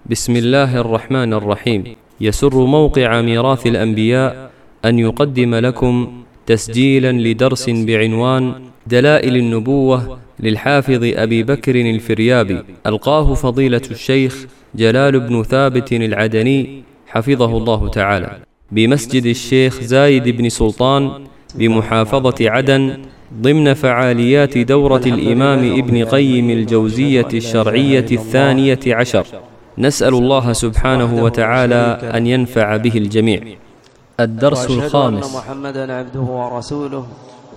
بسم الله الرحمن الرحيم. يسر موقع ميراث الأنبياء أن يقدم لكم تسجيلا لدرس بعنوان دلائل النبوة للحافظ أبي بكر الفريابي، ألقاه فضيلة الشيخ جلال بن ثابت العدني حفظه الله تعالى بمسجد الشيخ زايد بن سلطان بمحافظة عدن، ضمن فعاليات دورة الإمام ابن قيم الجوزية الشرعية 12. نسأل الله سبحانه وتعالى أن ينفع به الجميع. الدرس الخامس. وأشهد أن محمدا عبده ورسوله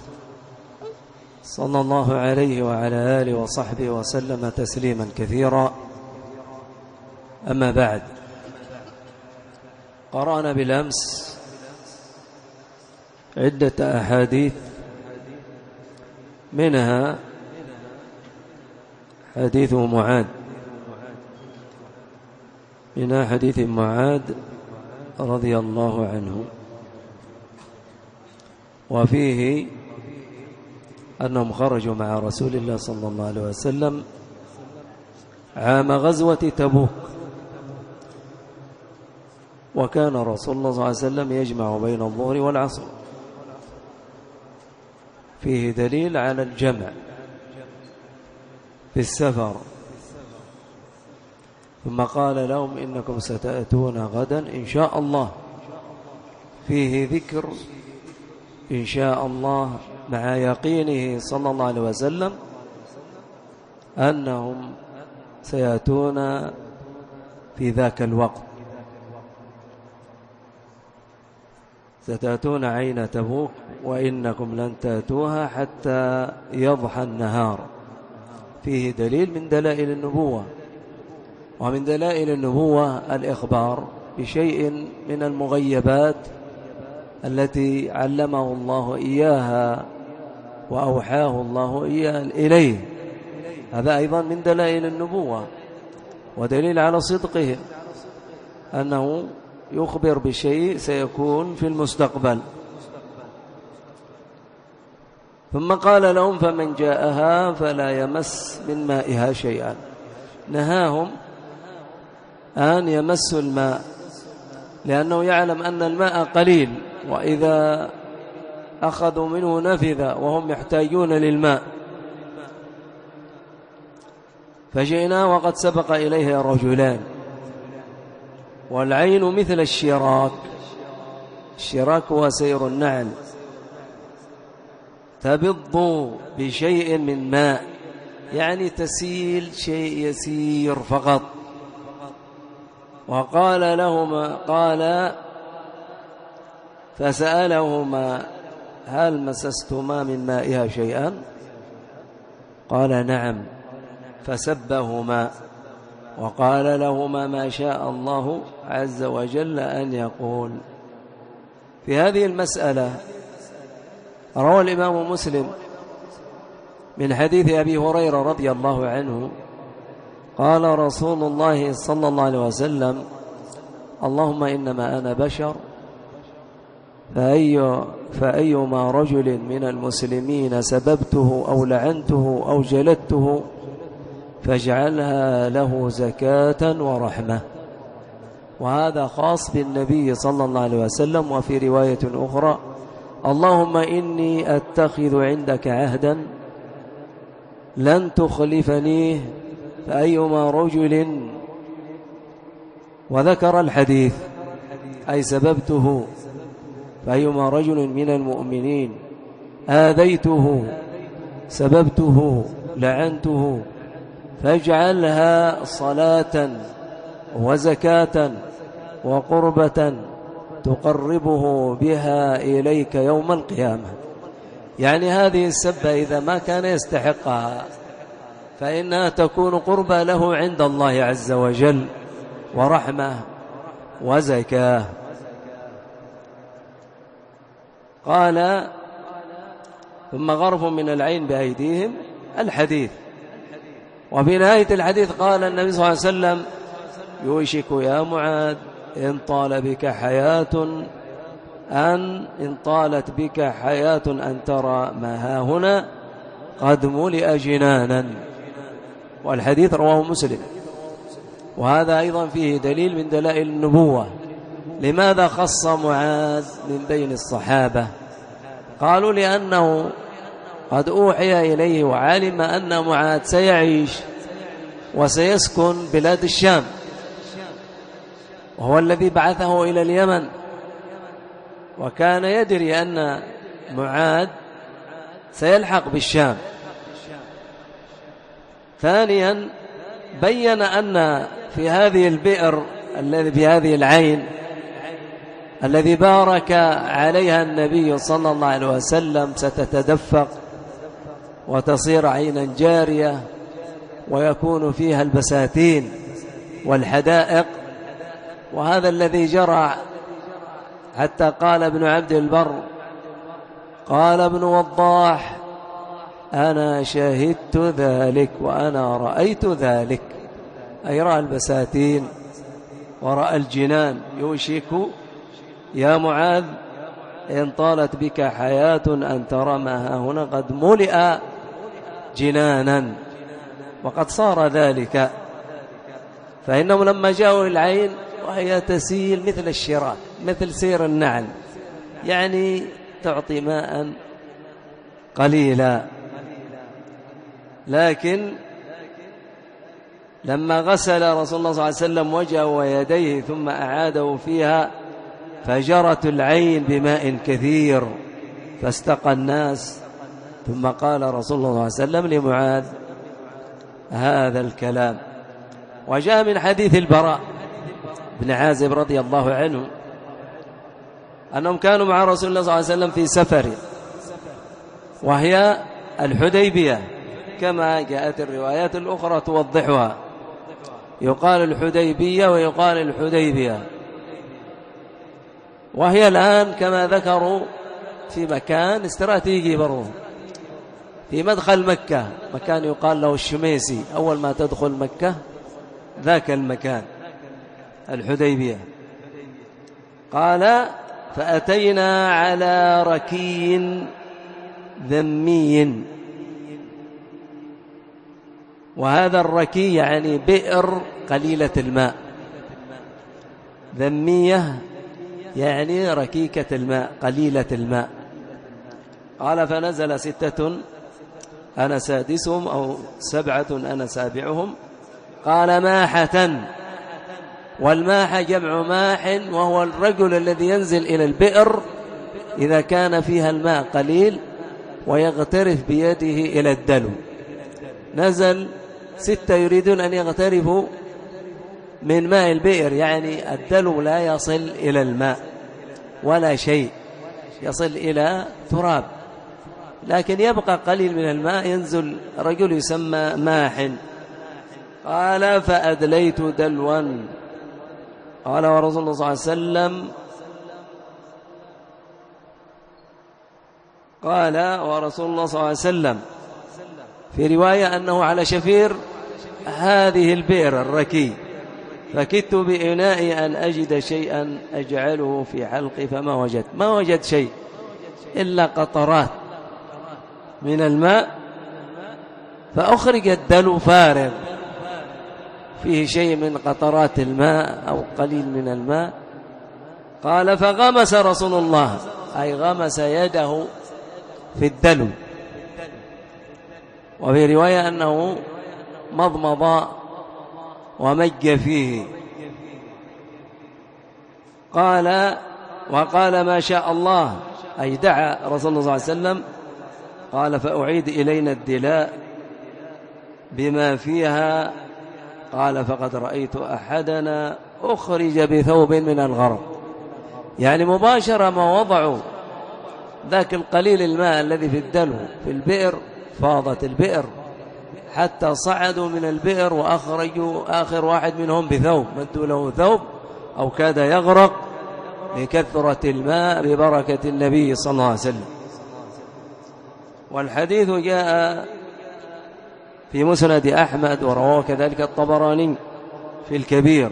صلى الله عليه وعلى آله وصحبه وسلم تسليما كثيرا. أما بعد، قرأنا بالأمس عدة أحاديث، منها حديث معاذ، منها حديث معاذ رضي الله عنه، وفيه أنهم خرجوا مع رسول الله صلى الله عليه وسلم عام غزوة تبوك، وكان رسول الله صلى الله عليه وسلم يجمع بين الظهر والعصر، فيه دليل على الجمع في السفر. ثم قال لهم إنكم ستأتون غدا إن شاء الله، فيه ذكر إن شاء الله مع يقينه صلى الله عليه وسلم أنهم سيأتون في ذاك الوقت، ستأتون عين تبوك وإنكم لن تأتوها حتى يضحى النهار. فيه دليل من دلائل النبوة، ومن دلائل النبوة الإخبار بشيء من المغيبات التي علمه الله إياها وأوحاه الله إياه إليه. هذا أيضا من دلائل النبوة ودليل على صدقهم، أنه يخبر بشيء سيكون في المستقبل. ثم قال لهم فمن جاءها فلا يمس من مائها شيئا، نهاهم أن يمسوا الماء، لأنه يعلم أن الماء قليل، وإذا أخذوا منه نفذ وهم يحتاجون للماء. فجئنا وقد سبق إليه رجلان، والعين مثل الشراك، الشراك هو سير النعل، تبض بشيء من ماء، يعني تسيل شيء يسير فقط. وقال لهما، قال فسألهما هل مسستما من مائها شيئا؟ قال نعم، فسبهما وقال لهما ما شاء الله عز وجل أن يقول. في هذه المسألة روى الإمام مسلم من حديث أبي هريرة رضي الله عنه قال رسول الله صلى الله عليه وسلم اللهم إنما أنا بشر، فأيما رجل من المسلمين سببته أو لعنته أو جلدته فاجعلها له زكاة ورحمة. وهذا خاص بالنبي صلى الله عليه وسلم. وفي رواية أخرى اللهم إني أتخذ عندك عهدا لن تخلفنيه، فأيما رجل، وذكر الحديث أي سببته، فأيما رجل من المؤمنين آذيته سببته لعنته فاجعلها صلاة وزكاة وقربة تقربه بها إليك يوم القيامة. يعني هذه السبة إذا ما كان يستحقها فإنها تكون قربة له عند الله عز وجل، ورحمة وزكاة. قال ثم غرفوا من العين بأيديهم، الحديث. وفي نهاية الحديث قال النبي صلى الله عليه وسلم يوشك يا معاذ إن طالت بك حياة أن ترى ما ها هنا قد ملئ جنانا. والحديث رواه مسلم. وهذا أيضا فيه دليل من دلائل النبوة. لماذا خص معاذ من بين الصحابة؟ قالوا لأنه قد أوحي إليه وعلم أن معاذ سيعيش وسيسكن بلاد الشام، وهو الذي بعثه إلى اليمن، وكان يدري أن معاذ سيلحق بالشام. ثانيا بين أن في هذه البئر الذي في هذه العين الذي بارك عليها النبي صلى الله عليه وسلم ستتدفق وتصير عينا جارية، ويكون فيها البساتين والحدائق. وهذا الذي جرى، حتى قال ابن عبد البر، قال ابن وضاح: أنا شهدت ذلك وأنا رأيت ذلك، أي رأى البساتين ورأى الجنان. يوشك يا معاذ إن طالت بك حياة أن ترى ما هنا قد ملئ جنانا، وقد صار ذلك. فإنهم لما جاءوا العين وهي تسيل مثل الشراك، مثل سير النعل، يعني تعطي ماء قليلا، لكن لما غسل رسول الله صلى الله عليه وسلم وجهه ويديه ثم أعاده فيها فجرت العين بماء كثير فاستقى الناس. ثم قال رسول الله صلى الله عليه وسلم لمعاذ هذا الكلام. وجاء من حديث البراء بن عازب رضي الله عنه أنهم كانوا مع رسول الله صلى الله عليه وسلم في سفر، وهي الحديبية كما جاءت الروايات الأخرى توضحها، يقال الحديبية ويقال الحديبية. وهي الآن كما ذكروا في مكان استراتيجي برضو في مدخل مكة، مكان يقال له الشميسي، أول ما تدخل مكة ذاك المكان الحديبية. قال فأتينا على ركي ذمي، وهذا الركي يعني بئر قليلة الماء، ذمية يعني ركيكة الماء قليلة الماء. قال فنزل 6 أنا سادسهم أو 7 أنا سابعهم. قال ماحة، والماحة جمع ماح، وهو الرجل الذي ينزل إلى البئر إذا كان فيها الماء قليل ويغترف بيده إلى الدلو. نزل 6 يريدون أن يغترفوا من ماء البئر، يعني الدلو لا يصل إلى الماء ولا شيء، يصل إلى تراب، لكن يبقى قليل من الماء. ينزل رجل يسمى ماح. قال فأدليت دلوا. قال ورسول الله صلى الله عليه وسلم، قال ورسول الله صلى الله عليه وسلم في رواية أنه على شفير هذه البئر الركي، فكدت بإنائي أن أجد شيئا أجعله في حلقي فما وجدت، ما وجد شيء إلا قطرات من الماء، فأخرج الدلو فارغ فيه شيء من قطرات الماء أو قليل من الماء. قال فغمس رسول الله، أي غمس يده في الدلو. وفي رواية أنه مضمض ومج فيه. قال وقال ما شاء الله، أي دعا رسول الله صلى الله عليه وسلم. قال فأعيد إلينا الدلاء بما فيها. قال فقد رأيت أحدنا أخرج بثوب من الغرب، يعني مباشرة ما وضعوا ذاك القليل الماء الذي في الدلو في البئر، فاضت البئر حتى صعدوا من البئر وأخرجوا آخر واحد منهم بثوب، مدوا له ثوب أو كاد يغرق لكثرة الماء ببركة النبي صلى الله عليه وسلم. والحديث جاء في مسند أحمد، ورواه كذلك الطبراني في الكبير.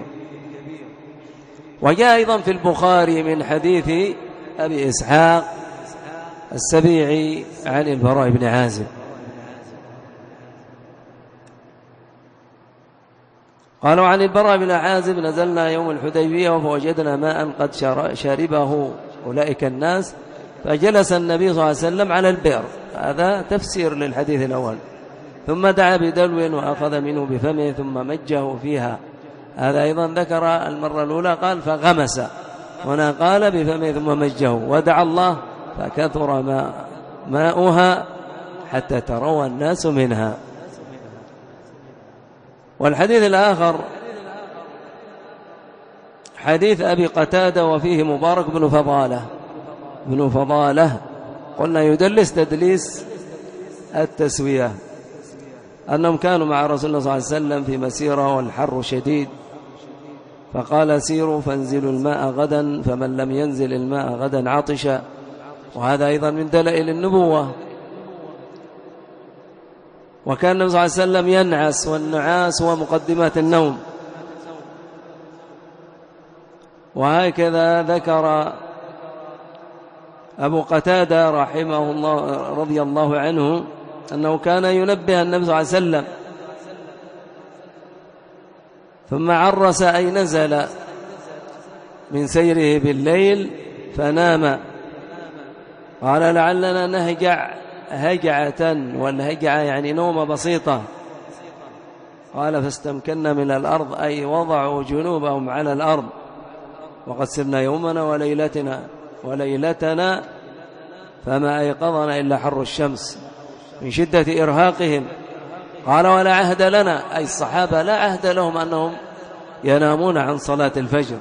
وجاء أيضا في البخاري من حديث أبي إسحاق السبيعي عن البراء بن عازب قالوا عن البراء بن عازب نزلنا يوم الحديبية فوجدنا ماء قد شربه أولئك الناس فجلس النبي صلى الله عليه وسلم على البئر. هذا تفسير للحديث الأول. ثم دعا بدلو وأخذ منه بفمه ثم مجه فيها. هذا أيضا ذكر المرة الأولى قال فغمس، هنا قال بفمه ثم مجه، ودعا الله فكثر ماؤها حتى تروى الناس منها. والحديث الآخر حديث أبي قتادة وفيه مبارك بن فضالة قلنا يدلس تدليس التسوية، أنهم كانوا مع رسول الله صلى الله عليه وسلم في مسيرة والحر شديد، فقال سيروا فانزلوا الماء غدا، فمن لم ينزل الماء غدا عطش. وهذا أيضا من دلائل النبوة. وكان النبي صلى الله عليه وسلم ينعس، والنعاس هو مقدمات النوم. وهكذا ذكر أبو قتادة رحمه الله رضي الله عنه أنه كان ينبه النبي صلى الله عليه وسلم، ثم عرس أي نزل من سيره بالليل فنام. قال لعلنا نهجع هجعة، والهجعة يعني نومة بسيطة. قال فاستمكنا من الأرض أي وضعوا جنوبهم على الأرض، وقد سرنا يومنا وليلتنا فما أيقظنا إلا حر الشمس من شدة إرهاقهم. قال ولا عهد لنا، أي الصحابة لا عهد لهم أنهم ينامون عن صلاة الفجر.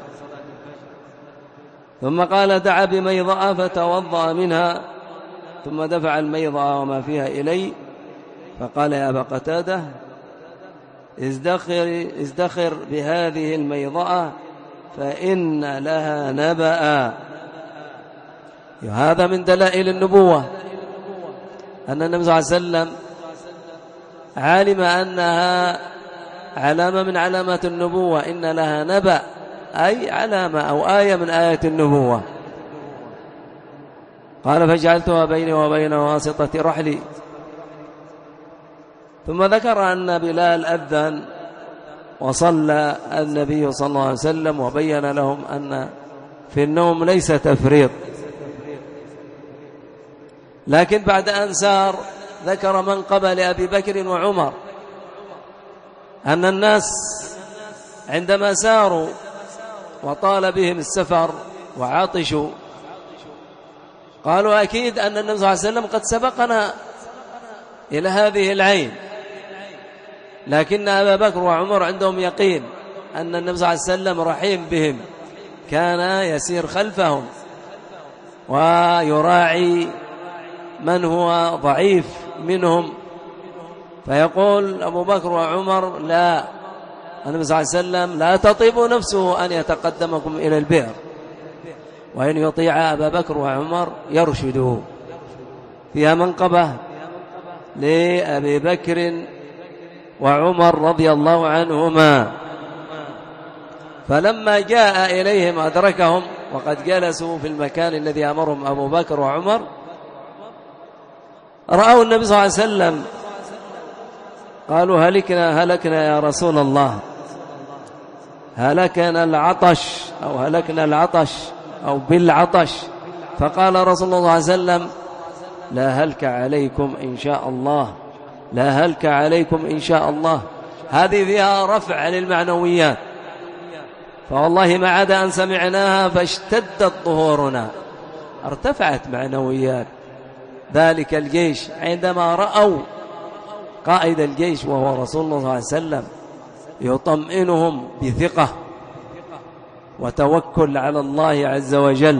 ثم قال دعا بميضأ فتوضأ منها، ثم دفع الميضأ وما فيها إلي، فقال يا أبا قتادة ازدخر بهذه الميضأ فإن لها نبأ. هذا من دلائل النبوة، أن النبي صلى الله عليه وسلم علم أنها علامة من علامات النبوة، إن لها نبأ أي علامة أو آية من آيات النبوة. قال فجعلتها بيني وبين واسطة رحلي. ثم ذكر أن بلال أذن وصلى النبي صلى الله عليه وسلم وبين لهم أن في النوم ليس تفريط. لكن بعد أن سار ذكر منقبة لأبي بكر وعمر، أن الناس عندما ساروا وطال بهم السفر وعطشوا قالوا أكيد أن النبي صلى الله عليه وسلم قد سبقنا إلى هذه العين، لكن أبا بكر وعمر عندهم يقين أن النبي صلى الله عليه وسلم رحيم بهم، كان يسير خلفهم ويراعي من هو ضعيف منهم. فيقول أبو بكر وعمر لا، النبي صلى الله عليه وسلم لا تطيب نفسه أن يتقدمكم إلى البئر، وإن يطيع أبا بكر وعمر يرشدوا. فيها منقبة لأبي بكر وعمر رضي الله عنهما. فلما جاء إليهم أدركهم وقد جلسوا في المكان الذي أمرهم أبو بكر وعمر، رأوا النبي صلى الله عليه وسلم قالوا هلكنا يا رسول الله، هلكنا العطش أو بالعطش. فقال رسول الله صلى الله عليه وسلم لا هلك عليكم إن شاء الله، لا هلك عليكم إن شاء الله. هذه فيها رفع للمعنويات، فوالله ما عدا أن سمعناها فاشتدت ظهورنا، ارتفعت معنويات ذلك الجيش عندما رأوا قائد الجيش وهو رسول الله صلى الله عليه وسلم يطمئنهم بثقة وتوكل على الله عز وجل،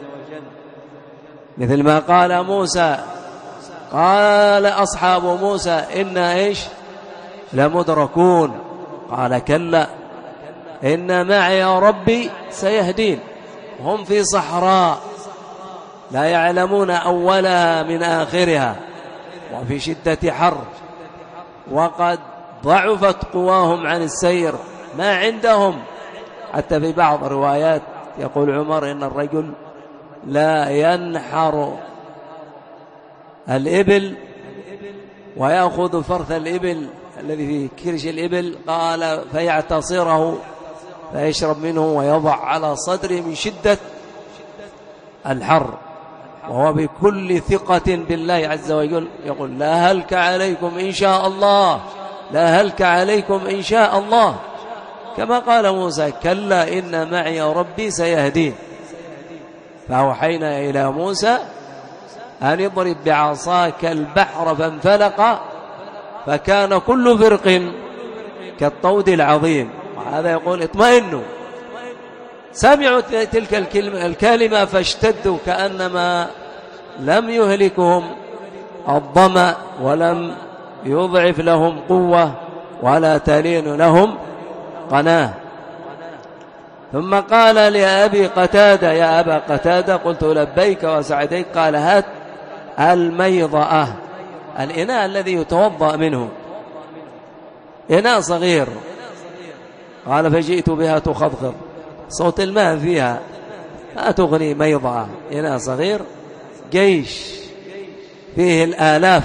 مثل ما قال موسى، قال أصحاب موسى إنا لمدركون، قال كلا إن معي ربي سيهدين. هم في صحراء لا يعلمون أولها من آخرها، وفي شدة حر، وقد ضعفت قواهم عن السير، ما عندهم. حتى في بعض الروايات يقول عمر إن الرجل لا ينحر الإبل ويأخذ فرث الإبل الذي في كرش الإبل، قال فيعتصره فيشرب منه ويضع على صدره من شدة الحر، وهو بكل ثقة بالله عز وجل يقول لا هلك عليكم إن شاء الله، لا هلك عليكم إن شاء الله، كما قال موسى كلا إن معي ربي سيهدين. فأوحينا إلى موسى أن اضرب بعصاك البحر فانفلق فكان كل فرق كالطود العظيم. وهذا يقول اطمئنوا. سمعوا تلك الكلمة فاشتدوا كأنما لم يهلكهم الظمأ ولم يضعف لهم قوة ولا تلين لهم قناة. ثم قال لأبي قتادة يا أبا قتادة، قلت لبيك وسعديك، قال هات الميضأة، الإناء الذي يتوضأ منه، إناء صغير. قال فجئت بها تخضخض، صوت الماء فيها لا تغني ميضأة، إناء صغير جيش فيه الآلاف.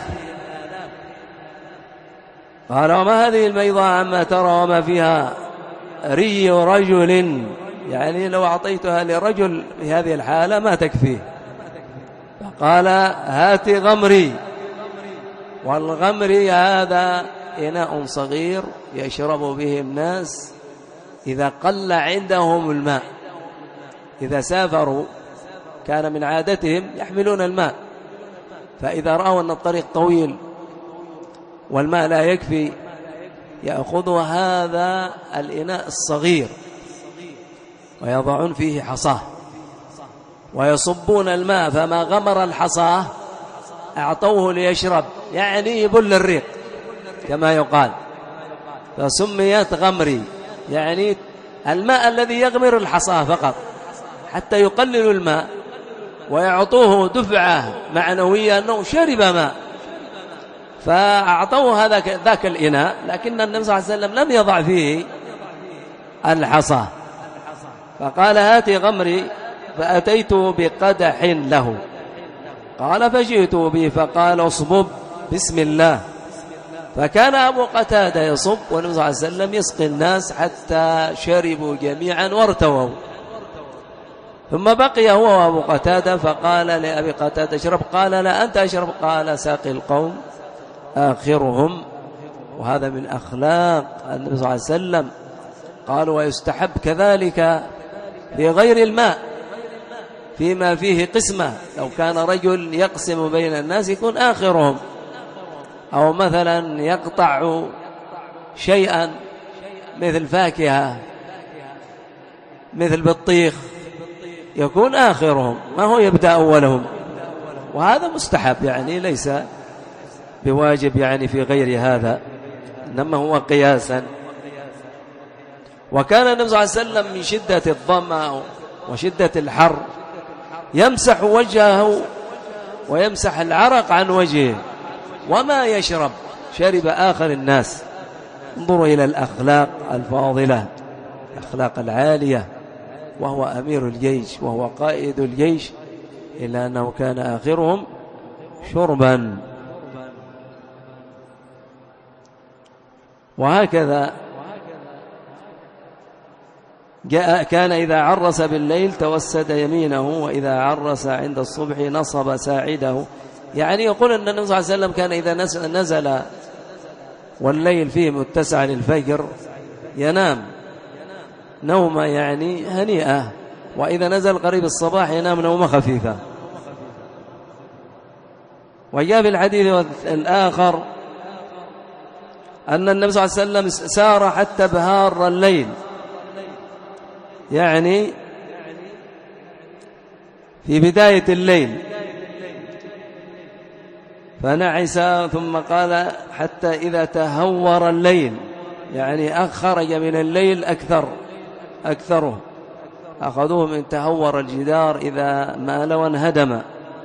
قال وما هذه الميضأة عما ترى وما فيها ري رجل، يعني لو أعطيتها لرجل في هذه الحالة ما تكفيه. فقال هات غمري، والغمري هذا إناء صغير يشرب به الناس إذا قل عندهم الماء. إذا سافروا كان من عادتهم يحملون الماء، فإذا رأوا أن الطريق طويل والماء لا يكفي يأخذوا هذا الإناء الصغير ويضعون فيه حصاه ويصبون الماء، فما غمر الحصاه أعطوه ليشرب، يعني يبل الريق كما يقال، فسميت غمري، يعني الماء الذي يغمر الحصاه فقط حتى يقللوا الماء ويعطوه دفعة معنوية أنه شرب ماء. فأعطوه ذاك الإناء، لكن النبي صلى الله عليه وسلم لم يضع فيه الحصى. فقال هات غمري، فأتيت بقدح له. قال فجئت به فقال اصبب بسم الله. فكان أبو قتادة يصب والنبي صلى الله عليه وسلم يسقي الناس حتى شربوا جميعا وارتووا. ثم بقي هو وأبو قتادة، فقال لأبي قتادة اشرب، قال لا أنت اشرب، قال ساقي القوم آخرهم. وهذا من أخلاق النبي صلى الله عليه وسلم. قال ويستحب كذلك في غير الماء فيما فيه قسمة، لو كان رجل يقسم بين الناس يكون آخرهم، أو مثلا يقطع شيئا مثل فاكهة مثل بطيخ يكون آخرهم، ما هو يبدأ أولهم. وهذا مستحب، يعني ليس بواجب يعني في غير هذا، إنما هو قياسا. وكان النبي صلى الله عليه وسلم من شدة الظمأ وشدة الحر يمسح وجهه ويمسح العرق عن وجهه وما يشرب، شرب آخر الناس. انظروا إلى الأخلاق الفاضلة، الأخلاق العالية، وهو أمير الجيش وهو قائد الجيش، إلا أنه كان آخرهم شربا. وهكذا كان إذا عرس بالليل توسد يمينه، وإذا عرس عند الصبح نصب ساعده. يعني يقول أن النبي صلى الله عليه وسلم كان إذا نزل والليل فيه متسع للفجر ينام نومة يعني هنيئة، وإذا نزل قريب الصباح ينام نومة خفيفة. وجاء في الحديث الآخر أن النبي صلى الله عليه وسلم سار حتى بهار الليل، يعني في بداية الليل، فنعس ثم قال حتى إذا تهور الليل، يعني خرج من الليل أكثره، أخذوه من تهور الجدار إذا مال وانهدم.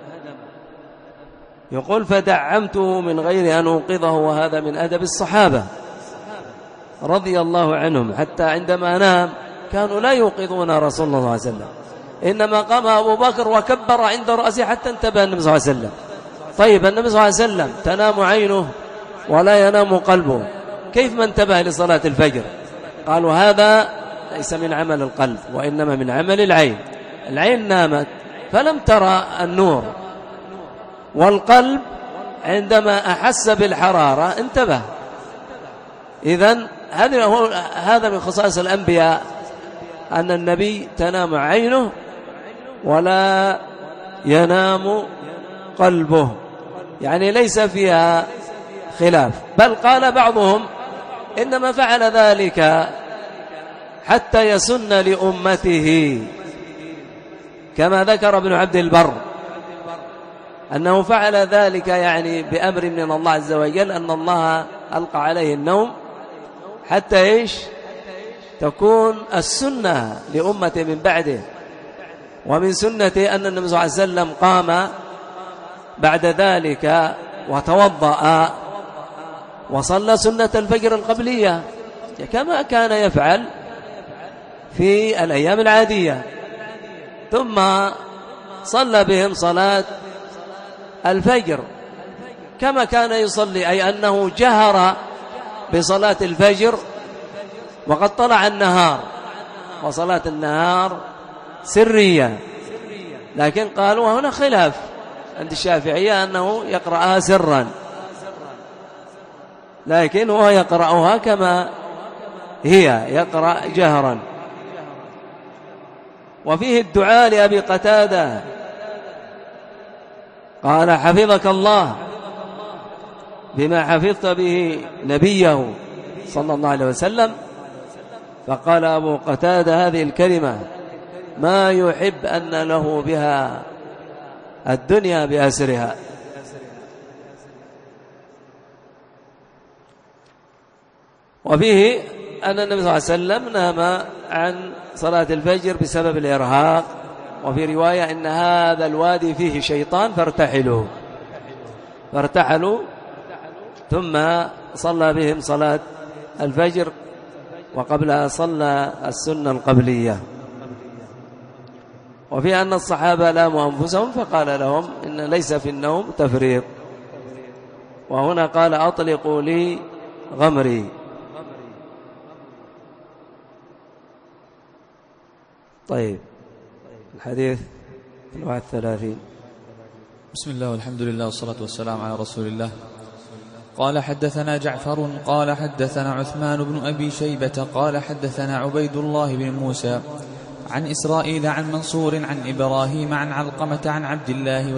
يقول فدعمته من غير أن أوقظه، وهذا من أدب الصحابة رضي الله عنهم، حتى عندما نام كانوا لا يوقظون رسول الله صلى الله عليه وسلم، إنما قام أبو بكر وكبر عند رأسه حتى انتبه النبي صلى الله عليه وسلم. طيب النبي صلى الله عليه وسلم تنام عينه ولا ينام قلبه، كيف ما انتبه لصلاة الفجر؟ قالوا هذا ليس من عمل القلب وإنما من عمل العين. العين نامت فلم ترى النور، والقلب عندما أحس بالحرارة انتبه. إذن هذا من خصائص الأنبياء، أن النبي تنام عينه ولا ينام قلبه، يعني ليس فيها خلاف. بل قال بعضهم إنما فعل ذلك حتى يسن لأمته، كما ذكر ابن عبد البر أنه فعل ذلك يعني بأمر من الله عز وجل، أن الله ألقى عليه النوم حتى تكون السنة لأمة من بعده. ومن سنته أن النبي صلى الله عليه وسلم قام بعد ذلك وتوضأ وصلى سنة الفجر القبلية كما كان يفعل في الأيام العادية، ثم صلى بهم صلاة الفجر كما كان يصلي، أي أنه جهر بصلاة الفجر وقد طلع النهار، وصلاة النهار سرية. لكن قالوا هنا خلاف عند الشافعية أنه يقرأها سرا، لكن هو يقرأها كما هي، يقرأ جهرا. وفيه الدعاء لأبي قتادة قال حفظك الله بما حفظت به نبيه صلى الله عليه وسلم. فقال أبو قتادة هذه الكلمة ما يحب أن له بها الدنيا بأسرها. وفيه أن النبي صلى الله عليه وسلم نام عن صلاة الفجر بسبب الإرهاق، وفي رواية إن هذا الوادي فيه شيطان فارتحلوا ثم صلى بهم صلاة الفجر، وقبلها صلى السنة القبلية. وفي أن الصحابة لاموا أنفسهم فقال لهم إن ليس في النوم تفريط. وهنا قال أطلقوا لي غمري. طيب الحديث 31. بسم الله والحمد لله والصلاة والسلام على رسول الله. قال حدثنا جعفر قال حدثنا عثمان بن أبي شيبة قال حدثنا عبيد الله بن موسى عن إسرائيل عن منصور عن إبراهيم عن علقمة عن عبد الله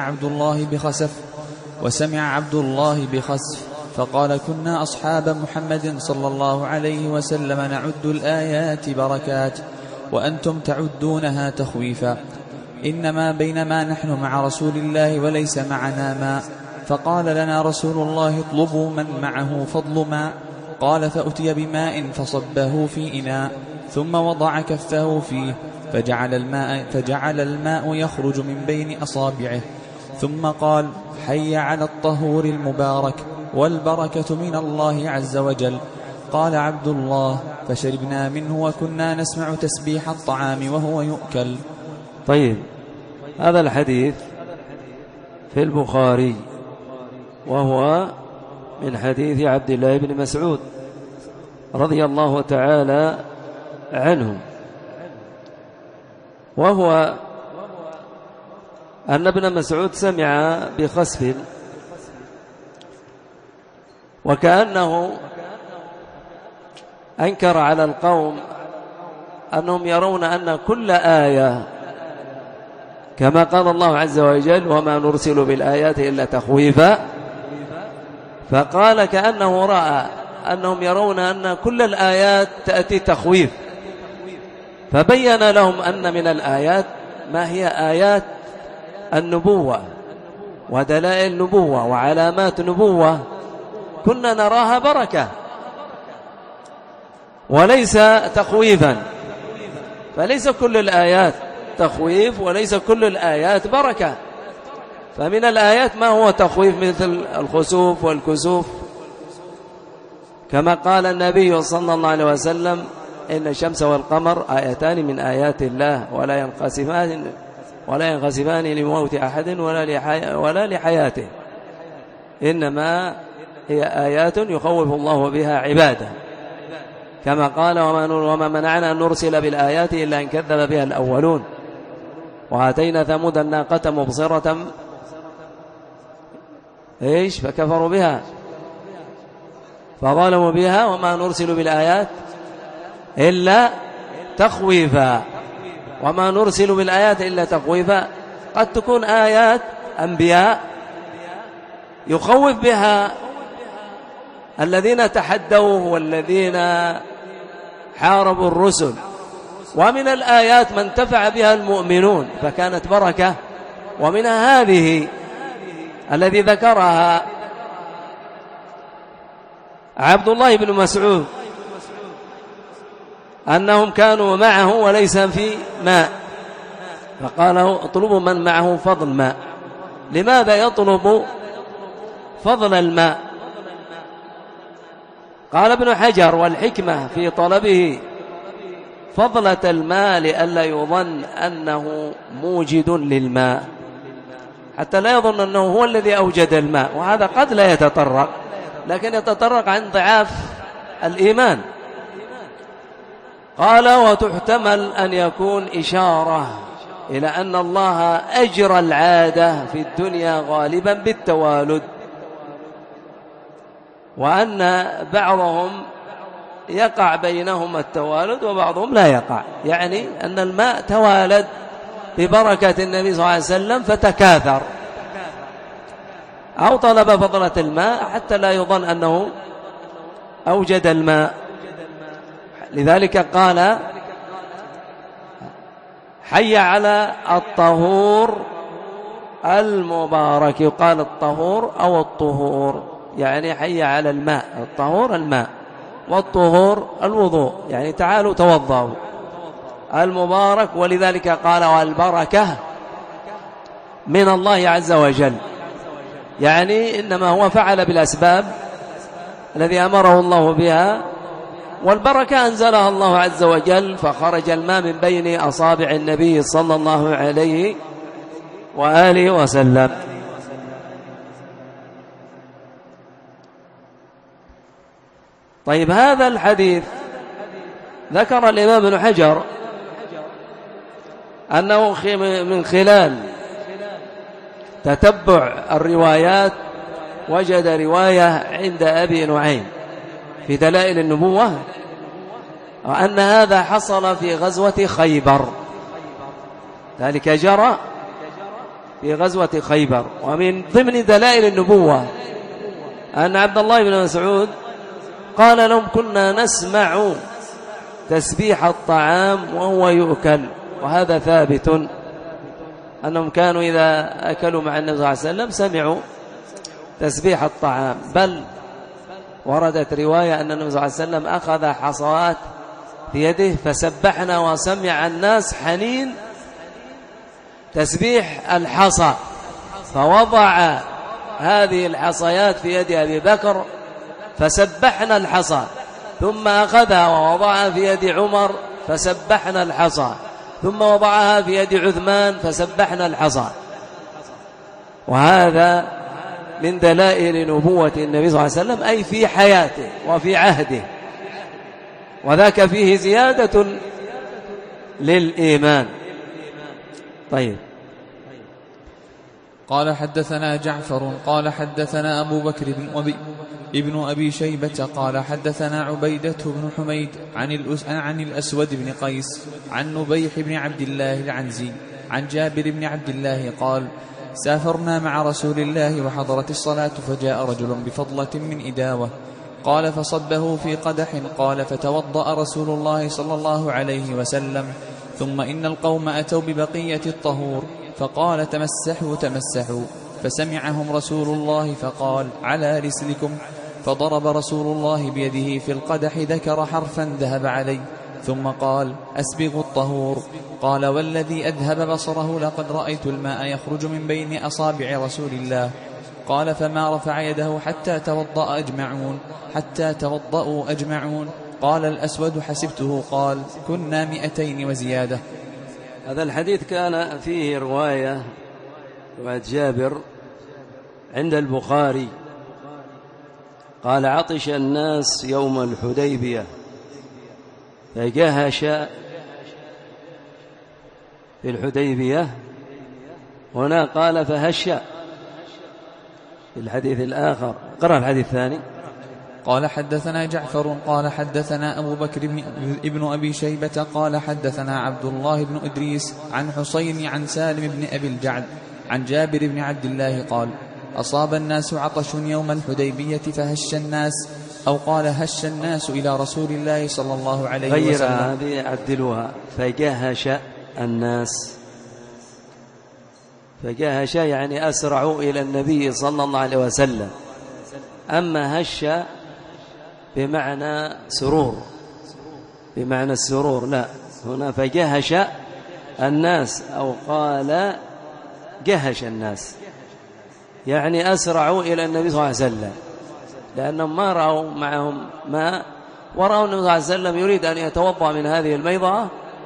وسمع عبد الله بخسف فقال كنا أصحاب محمد صلى الله عليه وسلم نعد الآيات بركات وأنتم تعدونها تخويفا، إنما بينما نحن مع رسول الله وليس معنا ماء، فقال لنا رسول الله اطلبوا من معه فضل ماء، قال فأتي بماء فصبه في إناء ثم وضع كفه فيه فجعل الماء يخرج من بين أصابعه، ثم قال حي على الطهور المبارك والبركة من الله عز وجل. قال عبد الله فشربنا منه وكنا نسمع تسبيح الطعام وهو يؤكل. طيب هذا الحديث في البخاري، وهو من حديث عبد الله بن مسعود رضي الله تعالى عنه، وهو أن ابن مسعود سمع بخسف، وكأنه أنكر على القوم أنهم يرون أن كل آية كما قال الله عز وجل وما نرسل بالآيات إلا تخويفا، فقال كأنه رأى أنهم يرون أن كل الآيات تأتي تخويف، فبين لهم أن من الآيات ما هي آيات النبوة ودلائل النبوة وعلامات نبوة كنا نراها بركة وليس تخويفا، فليس كل الآيات تخويف وليس كل الآيات بركة. فمن الآيات ما هو تخويف مثل الخسوف والكسوف، كما قال النبي صلى الله عليه وسلم إن الشمس والقمر آيتان من آيات الله ولا ينقسمان لموت أحد ولا لحياته، إنما هي آيات يخوف الله بها عباده، كما قال وما منعنا أن نرسل بالآيات إلا أن كذب بها الأولون وآتينا ثمود الناقة مبصرة فكفروا بها فظلموا بها وما نرسل بالآيات إلا تخويفا، وما نرسل بالآيات إلا تخويفا. قد تكون آيات أنبياء يخوف بها الذين تحدوه والذين حاربوا الرسل، ومن الآيات ما انتفع بها المؤمنون فكانت بركة. ومنها هذه الذي ذكرها عبد الله بن مسعود أنهم كانوا معه وليس في ماء، فقالوا اطلبوا من معه فضل ماء. لماذا يطلب فضل الماء؟ قال ابن حجر والحكمة في طلبه فضلة الماء لئلا يظن أنه موجد للماء، حتى لا يظن أنه هو الذي أوجد الماء، وهذا قد لا يتطرق، لكن يتطرق عن ضعاف الإيمان. قال وتحتمل أن يكون إشارة إلى أن الله أجرى العادة في الدنيا غالبا بالتوالد، وأن بعضهم يقع بينهم التوالد وبعضهم لا يقع، يعني أن الماء توالد ببركة النبي صلى الله عليه وسلم فتكاثر، أو طلب فضلة الماء حتى لا يظن أنه أوجد الماء. لذلك قال حي على الطهور المبارك، يقال الطهور أو الطهور، يعني حي على الماء، الطهور الماء، والطهور الوضوء، يعني تعالوا توضأوا، المبارك. ولذلك قال والبركة من الله عز وجل، يعني إنما هو فعل بالأسباب الذي أمره الله بها، والبركة أنزلها الله عز وجل، فخرج الماء من بين أصابع النبي صلى الله عليه وآله وسلم. طيب، هذا الحديث ذكر الإمام ابن حجر أنه من خلال تتبع الروايات وجد رواية عند أبي نعيم في دلائل النبوة وأن هذا حصل في غزوة خيبر، ذلك جرى في غزوة خيبر. ومن ضمن دلائل النبوة أن عبد الله بن مسعود قال لهم كنا نسمع تسبيح الطعام وهو يؤكل، وهذا ثابت أنهم كانوا إذا أكلوا مع النبي صلى الله عليه وسلم سمعوا تسبيح الطعام. بل وردت رواية أن النبي صلى الله عليه وسلم أخذ حصوات في يده فسبحنا، وسمع الناس حنين تسبيح الحصى، فوضع هذه الحصيات في يد أبي بكر فسبحنا الحصى، ثم أخذها ووضعها في يد عمر فسبحنا الحصى، ثم وضعها في يد عثمان فسبحنا الحصى. وهذا من دلائل نبوة النبي صلى الله عليه وسلم، أي في حياته وفي عهده، وذاك فيه زيادة للإيمان. طيب، قال حدثنا جعفر قال حدثنا أبو بكر ابن أبي شيبة قال حدثنا عبيدة بن حميد عن الأسود بن قيس عن نبيح بن عبد الله العنزي عن جابر بن عبد الله قال سافرنا مع رسول الله وحضرت الصلاة فجاء رجل بفضلة من إداوة قال فصبه في قدح قال فتوضأ رسول الله صلى الله عليه وسلم ثم إن القوم أتوا ببقية الطهور فقال تمسحوا فسمعهم رسول الله فقال على رسلكم، فضرب رسول الله بيده في القدح ذكر حرفا ذهب عليه ثم قال أسبغوا الطهور. قال والذي أذهب بصره لقد رأيت الماء يخرج من بين أصابع رسول الله. قال فما رفع يده حتى توضأوا أجمعون. قال الأسود حسبته قال كنا 200 وزيادة. هذا الحديث كان فيه رواية جابر عند البخاري قال عطش الناس يوم الحديبية فجهش في الحديبية. هنا قال فهش في الحديث الآخر. قرأ الحديث الثاني. قال حدثنا جعفر قال حدثنا أبو بكر ابن أبي شيبة قال حدثنا عبد الله بن إدريس عن حسين عن سالم بن أبي الجعد عن جابر بن عبد الله قال أصاب الناس عطش يوم الحديبية فهش الناس، أو قال هش الناس إلى رسول الله صلى الله عليه وسلم. غير هذه عدلوها فجهش الناس. فجهش يعني أسرعوا إلى النبي صلى الله عليه وسلم. أما هش بمعنى سرور، بمعنى السرور، لا، هنا فجهش الناس أو قال جهش الناس، يعني أسرعوا إلى النبي صلى الله عليه وسلم، لأنهم ما رأوا معهم ماء ورأوا النبي صلى الله عليه وسلم يريد أن يتوضأ من هذه الميضة،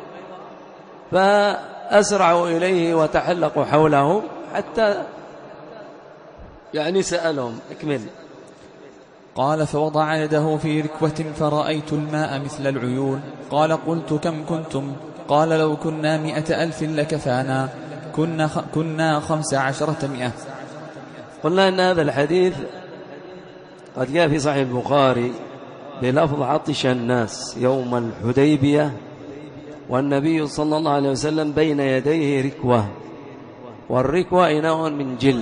فأسرعوا إليه وتحلقوا حوله حتى يعني سألهم. اكمل. قال فوضع يده في ركوة فرأيت الماء مثل العيون. قال قلت كم كنتم؟ قال لو كنا 100,000 لكفانا، كنا 15,000. قلنا أن هذا الحديث قد جاء في صحيح البخاري بلفظ عطش الناس يوم الحديبية، والنبي صلى الله عليه وسلم بين يديه ركوة، والركوة إناء من جلد،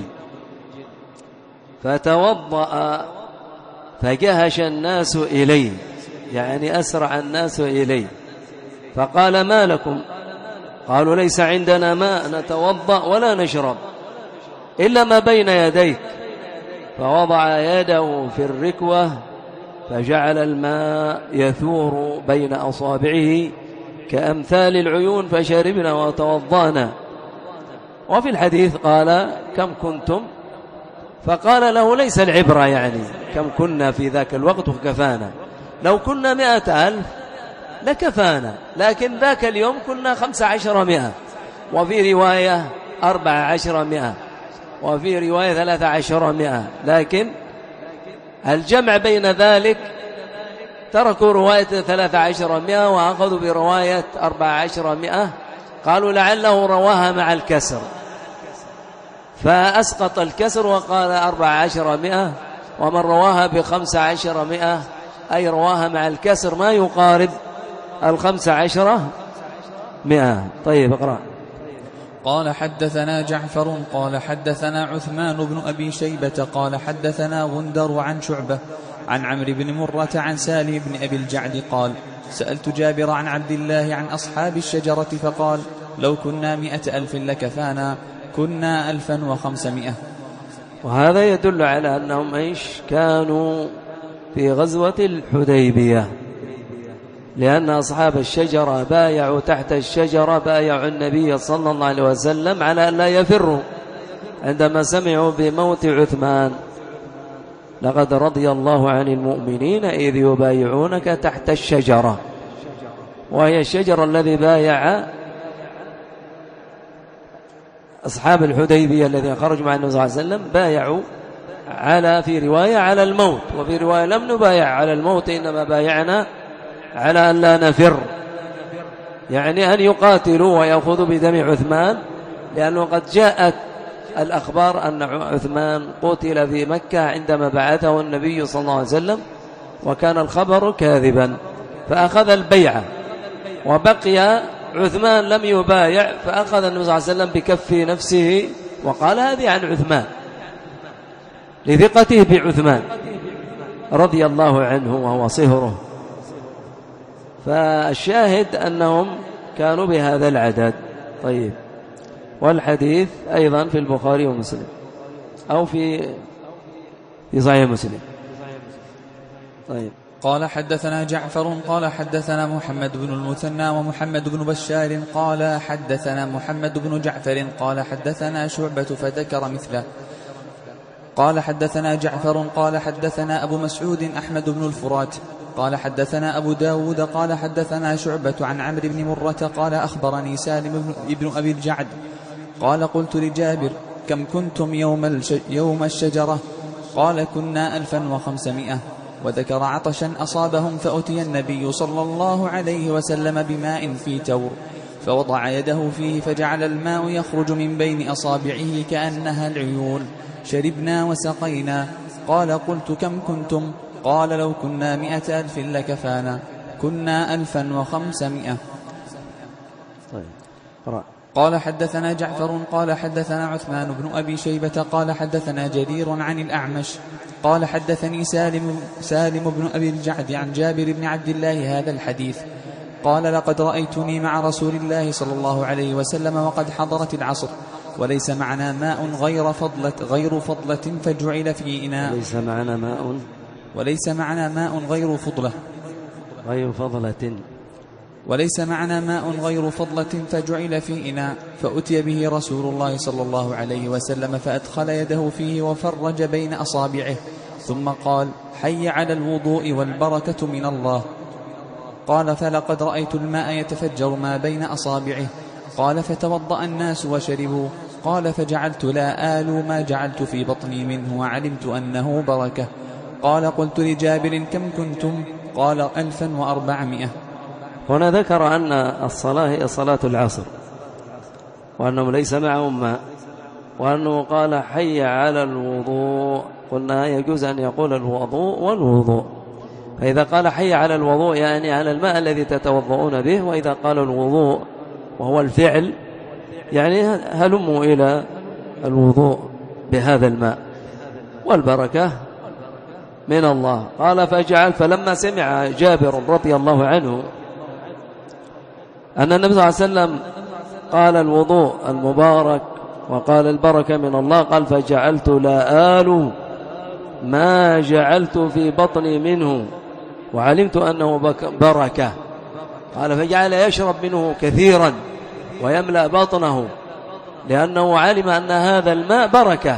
فتوضأ فجهش الناس إليه، يعني أسرع الناس إليه، فقال ما لكم؟ قالوا ليس عندنا ماء نتوضأ ولا نشرب إلا ما بين يديك. فوضع يده في الركوة فجعل الماء يثور بين أصابعه كأمثال العيون فشربنا وتوضأنا. وفي الحديث قال كم كنتم؟ فقال له ليس العبرة يعني كم كنا في ذاك الوقت وكفانا، لو كنا 100,000 لكفانا، لكن ذاك اليوم كنا 15,000، وفي رواية 14,000، وفي رواية 13,000، لكن الجمع بين ذلك تركوا رواية 13,000 وأخذوا برواية 14,000. قالوا لعله رواها مع الكسر فأسقط الكسر وقال 14,000، ومن رواها ب15,000 أي رواها مع الكسر ما يقارب 15,000. طيب اقرأ. قال حدثنا جعفر قال حدثنا عثمان بن أبي شيبة قال حدثنا غندر عن شعبة عن عمرو بن مرة عن سالم بن أبي الجعد قال سألت جابر عن عبد الله عن أصحاب الشجرة فقال لو كنا 100,000 لكفانا، كنا 1,500. وهذا يدل على أنهم كانوا في غزوة الحديبية، لأن أصحاب الشجرة بايعوا تحت الشجرة، بايعوا النبي صلى الله عليه وسلم على أن لا يفروا عندما سمعوا بموت عثمان. لقد رضي الله عن المؤمنين إذ يبايعونك تحت الشجرة، وهي الشجرة الذي بايع أصحاب الحديبية الذين خرجوا مع النبي صلى الله عليه وسلم، بايعوا في رواية على الموت، وفي رواية لم نبايع على الموت، إنما بايعنا على أن لا نفر، يعني أن يقاتلوا ويأخذوا بدم عثمان، لأنه قد جاءت الأخبار أن عثمان قتل في مكة عندما بعثه النبي صلى الله عليه وسلم، وكان الخبر كاذبا، فأخذ البيعة، وبقي عثمان لم يبايع، فأخذ النبي صلى الله عليه وسلم بكف نفسه وقال هذه عن عثمان، لثقته بعثمان رضي الله عنه وهو صهره. فالشاهد أنهم كانوا بهذا العدد. طيب، والحديث أيضا في البخاري ومسلم أو في صحيح مسلم. طيب. قال حدثنا جعفر قال حدثنا محمد بن المثنى ومحمد بن بشار قال حدثنا محمد بن جعفر قال حدثنا شعبة فذكر مثله. قال حدثنا جعفر قال حدثنا أبو مسعود أحمد بن الفرات قال حدثنا أبو داود قال حدثنا شعبة عن عمرو بن مرة قال أخبرني سالم بن أبي الجعد قال قلت لجابر كم كنتم يوم الشجرة؟ قال كنا 1500. وذكر عطشا أصابهم فأتي النبي صلى الله عليه وسلم بماء في تور فوضع يده فيه فجعل الماء يخرج من بين أصابعه كأنها العيون، شربنا وسقينا. قال قلت كم كنتم؟ قال لو كنا 100,000 لكفانا. كنا 1500. قال حدثنا جعفر قال حدثنا عثمان بن أبي شيبة قال حدثنا جرير عن الأعمش قال حدثني سالم بن أبي الجعد عن جابر بن عبد الله هذا الحديث قال لقد رأيتني مع رسول الله صلى الله عليه وسلم وقد حضرت العصر وليس معنا ماء غير فضلة فجعل في إناء. وليس معنا ماء غير فضلة فجعل في إناء. فأتي به رسول الله صلى الله عليه وسلم فأدخل يده فيه وفرج بين أصابعه ثم قال حي على الوضوء والبركة من الله. قال فلقد رأيت الماء يتفجر ما بين أصابعه. قال فتوضأ الناس وشربوا. قال فجعلت لا آل ما جعلت في بطني منه وعلمت أنه بركة. قال قلت لجابر كم كنتم؟ قال 1400. هنا ذكر أن الصلاة هي صلاة العصر وأنه ليس معهم ماء وأنه قال حي على الوضوء. قلنا يجوز أن يقول الوضوء والوضوء، فإذا قال حي على الوضوء يعني على الماء الذي تتوضؤون به، وإذا قال الوضوء وهو الفعل يعني هلموا إلى الوضوء بهذا الماء والبركة من الله. قال فلما سمع جابر رضي الله عنه أن النبي صلى الله عليه وسلم قال الوضوء المبارك وقال البركة من الله، قال فجعلت لا آل ما جعلت في بطني منه وعلمت أنه بركة. قال فجعل يشرب منه كثيرا ويملأ بطنه لأنه علم أن هذا الماء بركة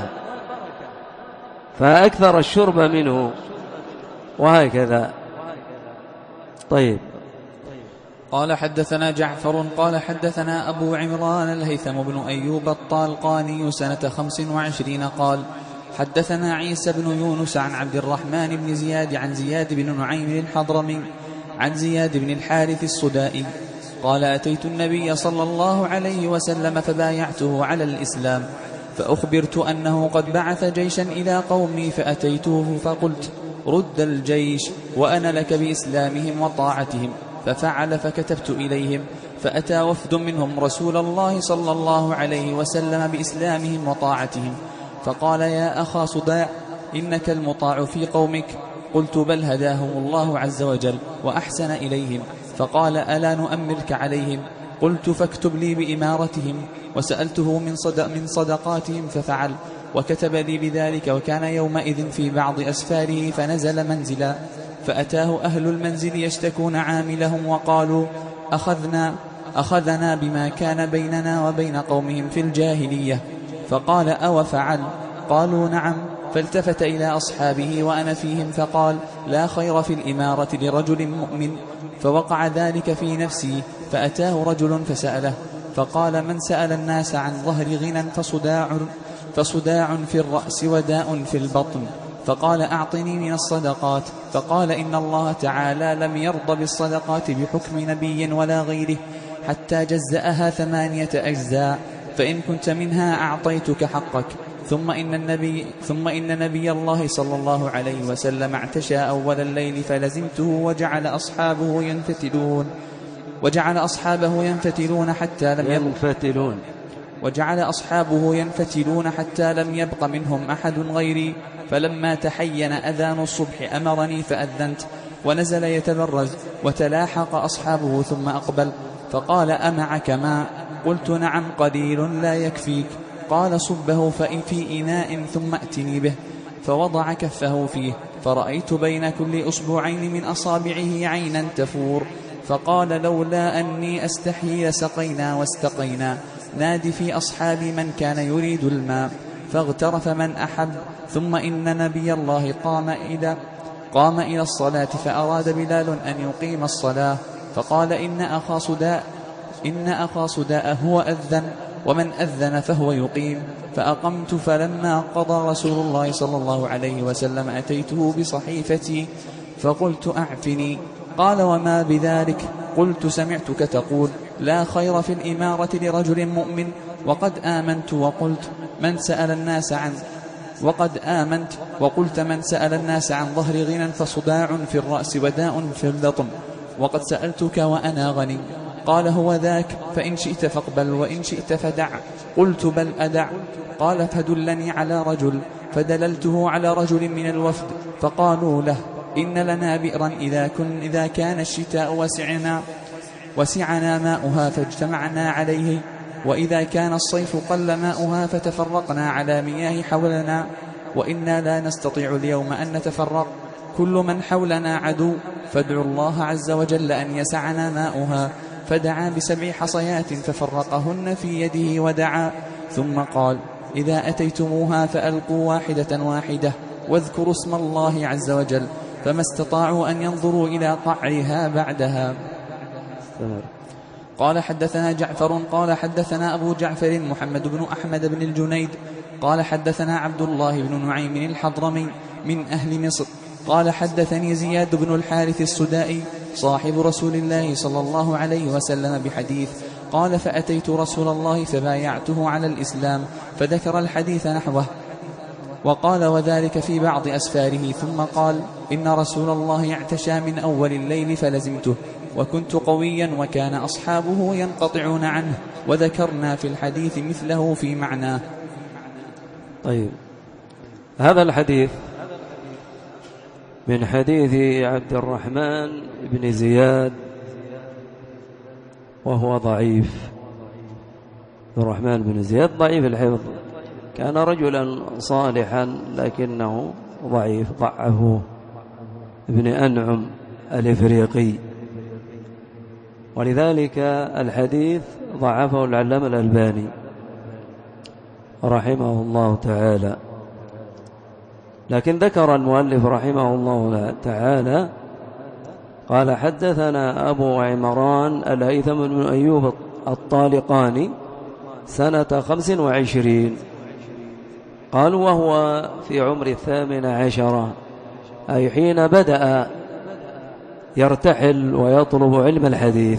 فأكثر الشرب منه وهكذا. طيب. قال حدثنا جعفر قال حدثنا أبو عمران الهيثم بن أيوب الطالقاني سنة 25 قال حدثنا عيسى بن يونس عن عبد الرحمن بن زياد عن زياد بن نعيم الحضرمي عن زياد بن الحارث الصدائي قال أتيت النبي صلى الله عليه وسلم فبايعته على الإسلام فأخبرت أنه قد بعث جيشا إلى قومي فأتيته فقلت رد الجيش وأنا لك بإسلامهم وطاعتهم، ففعل فكتبت إليهم فأتى وفد منهم رسول الله صلى الله عليه وسلم بإسلامهم وطاعتهم فقال يا أخا صداع إنك المطاع في قومك. قلت بل هداهم الله عز وجل وأحسن إليهم. فقال ألا نؤمرك عليهم؟ قلت فاكتب لي بإمارتهم. وسألته من صدقاتهم ففعل وكتب لي بذلك. وكان يومئذ في بعض أسفاره فنزل منزلا فأتاه أهل المنزل يشتكون عاملهم وقالوا أخذنا بما كان بيننا وبين قومهم في الجاهلية. فقال أو فعل؟ قالوا نعم. فالتفت إلى أصحابه وأنا فيهم فقال لا خير في الإمارة لرجل مؤمن. فوقع ذلك في نفسي فأتاه رجل فسأله فقال من سأل الناس عن ظهر غنى فصداع في الرأس وداء في البطن. فقال أعطني من الصدقات. فقال إن الله تعالى لم يرضى بالصدقات بحكم نبي ولا غيره حتى جزأها 8 أجزاء، فإن كنت منها أعطيتك حقك. ثم إن نبي الله صلى الله عليه وسلم اعتشى أول الليل فلزمته وجعل أصحابه ينفتلون حتى لم يبق منهم أحد غيري. فلما تحين أذان الصبح أمرني فأذنت ونزل يتبرز وتلاحق أصحابه ثم أقبل فقال أمعك ماء؟ قلت نعم قليل لا يكفيك. قال صبه في إناء ثم أتني به. فوضع كفه فيه فرأيت بين كل أصبعين من أصابعه عينا تفور. فقال لولا أني أستحيي لسقينا واستقينا. نادي في أصحابي من كان يريد الماء فاغترف من أحب. ثم إن نبي الله قام إلى الصلاة فأراد بلال أن يقيم الصلاة فقال إن أخا صداء هو أذن. ومن أذن فهو يقيم. فأقمت، فلما قضى رسول الله صلى الله عليه وسلم أتيته بصحيفتي فقلت أعفني. قال: وما بذلك؟ قلت: سمعتك تقول: لا خير في الإمارة لرجل مؤمن، وقد آمنت وقلت من سأل الناس عن ظهر غنى فصداع في الرأس وداء في البطن، وقد سألتك وأنا غني. قال: هو ذاك، فإن شئت فاقبل وإن شئت فدع. قلت: بل أدع. قال: فدلني على رجل. فدللته على رجل من الوفد، فقالوا له: إن لنا بئرا إذا كان الشتاء وسعنا ماؤها فاجتمعنا عليه، وإذا كان الصيف قل ماؤها فتفرقنا على مياه حولنا، وإنا لا نستطيع اليوم أن نتفرق، كل من حولنا عدو، فادعوا الله عز وجل أن يسعنا ماؤها. فدعا ب7 حصيات ففرقهن في يده ودعا، ثم قال: إذا أتيتموها فألقوا واحدة واحدة واذكروا اسم الله عز وجل، فما استطاعوا أن ينظروا إلى قعرها بعدها. قال: حدثنا جعفر قال حدثنا أبو جعفر محمد بن أحمد بن الجنيد قال حدثنا عبد الله بن نعيم الحضرمي من أهل مصر قال: حدثني زياد بن الحارث السدائي صاحب رسول الله صلى الله عليه وسلم بحديث. قال: فأتيت رسول الله فبايعته على الإسلام، فذكر الحديث نحوه، وقال: وذلك في بعض أسفاره. ثم قال: إن رسول الله اعتشى من أول الليل فلزمته، وكنت قويا وكان أصحابه ينقطعون عنه، وذكرنا في الحديث مثله في معناه. طيب، هذا الحديث من حديث عبد الرحمن بن زياد وهو ضعيف. عبد الرحمن بن زياد ضعيف الحفظ، كان رجلا صالحا لكنه ضعيف، ضعفه ابن أنعم الإفريقي، ولذلك الحديث ضعفه العلامة الألباني رحمه الله تعالى. لكن ذكر المؤلف رحمه الله تعالى قال: حدثنا أبو عمران الهيثم بن أيوب الطالقاني سنة 25، قالوا وهو في عمر 18، أي حين بدأ يرتحل ويطلب علم الحديث.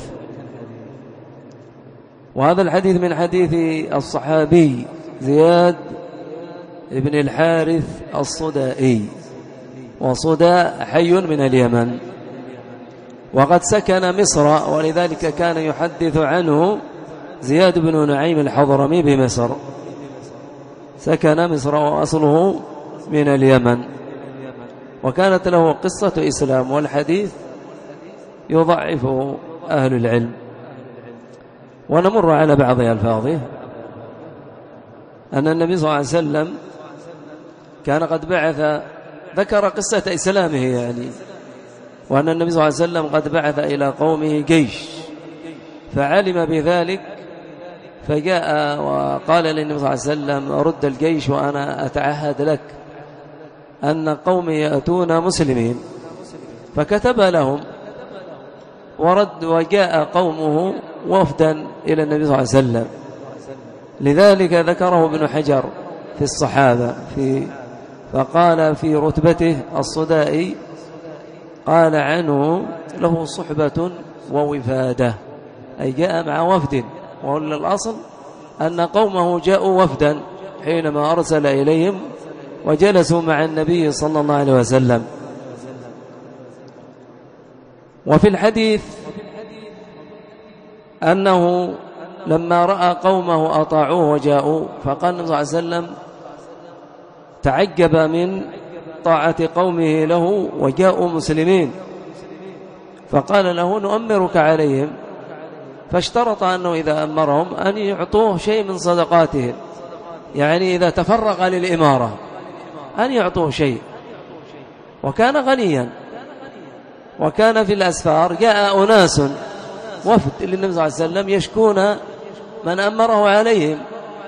وهذا الحديث من حديث الصحابي زياد ابن الحارث الصدائي، وصداء حي من اليمن، وقد سكن مصر، ولذلك كان يحدث عنه زياد بن نعيم الحضرمي بمصر، سكن مصر وأصله من اليمن، وكانت له قصة إسلام، والحديث يضعفه أهل العلم. ونمر على بعض ألفاظه، أن النبي صلى الله عليه وسلم كان قد بعث، ذكر قصة إسلامه يعني، وأن النبي صلى الله عليه وسلم قد بعث إلى قومه جيش، فعلم بذلك فجاء وقال للنبي صلى الله عليه وسلم: رد الجيش وأنا أتعهد لك أن قومي يأتون مسلمين. فكتب لهم ورد، وجاء قومه وفدا إلى النبي صلى الله عليه وسلم. لذلك ذكره ابن حجر في الصحابة فقال في رتبته الصدائي، قال عنه له صحبة ووفادة، أي جاء مع وفد، وقال الأصل أن قومه جاءوا وفدا حينما أرسل إليهم وجلسوا مع النبي صلى الله عليه وسلم. وفي الحديث أنه لما رأى قومه أطاعوه وجاءوا، فقال النبي صلى الله عليه وسلم: تعجب من طاعة قومه له وجاءوا مسلمين، فقال له: نؤمرك عليهم. فاشترط أنه إذا أمرهم أن يعطوه شيء من صدقاتهم، يعني إذا تفرغ للإمارة أن يعطوه شيء. وكان غنيا، وكان في الأسفار جاء أناس وفد للنبي صلى الله عليه وسلم يشكون من أمره عليهم،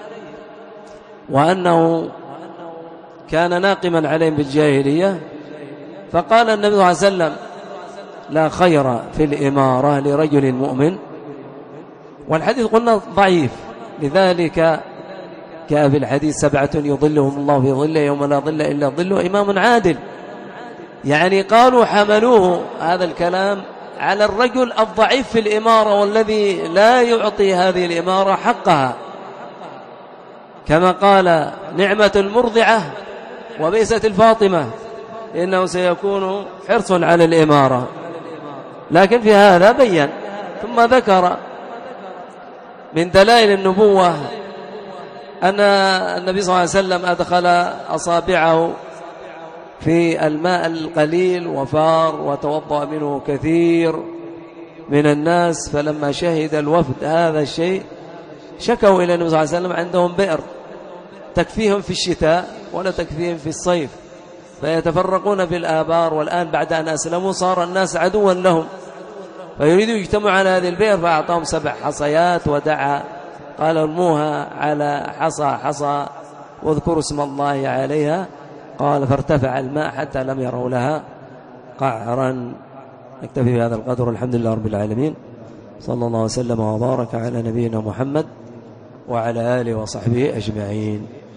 وأنه كان ناقما عليهم بالجاهلية. فقال النبي صلى الله عليه وسلم: لا خير في الإمارة لرجل مؤمن. والحديث قلنا ضعيف، لذلك جاء في الحديث 7 يظلهم الله في ظله يوم لا ظل إلا ظله، إمام عادل. يعني قالوا حملوه هذا الكلام على الرجل الضعيف في الإمارة والذي لا يعطي هذه الإمارة حقها، كما قال نعمة المرضعة وبئست الفاطمة إنه سيكون حرص على الإمارة. لكن في هذا بين ثم ذكر من دلائل النبوة أن النبي صلى الله عليه وسلم أدخل أصابعه في الماء القليل وفار وتوضأ منه كثير من الناس، فلما شهد الوفد هذا الشيء شكوا إلى النبي صلى الله عليه وسلم عندهم بئر تكفيهم في الشتاء ولا تكفيهم في الصيف، فيتفرقون في الآبار. والآن بعد أن أسلموا صار الناس عدوا لهم، فيريدوا يجتمعوا على هذه البئر، فأعطاهم 7 حصيات ودعا قال ارموها على حصى واذكروا اسم الله عليها، قال فارتفع الماء حتى لم يروا لها قعرا. نكتفي بهذا القدر، الحمد لله رب العالمين، صلى الله وسلم وبارك على نبينا محمد وعلى آله وصحبه أجمعين.